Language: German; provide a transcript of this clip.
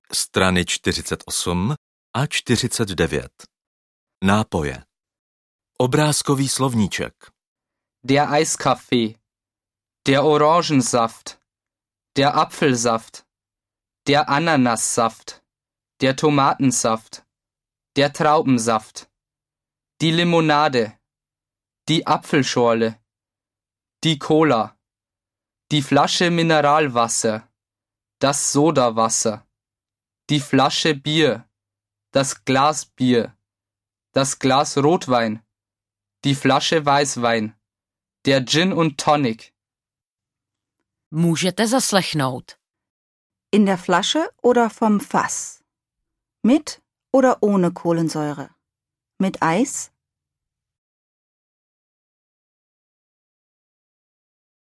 strany 48 a 49. Nápoje. Obrázkový slovníček. Der Eiskaffee, der Orangensaft, der Apfelsaft, der Ananassaft, der Tomatensaft, der Traubensaft, die Limonade, die Apfelschorle, die Cola, die Flasche Mineralwasser, das Sodawasser, die Flasche Bier, das Glas Bier, das Glas Rotwein, die Flasche Weißwein, der Gin und Tonic. Můžete zaslechnout. In der Flasche oder vom Fass? Mit oder ohne Kohlensäure? Mit Eis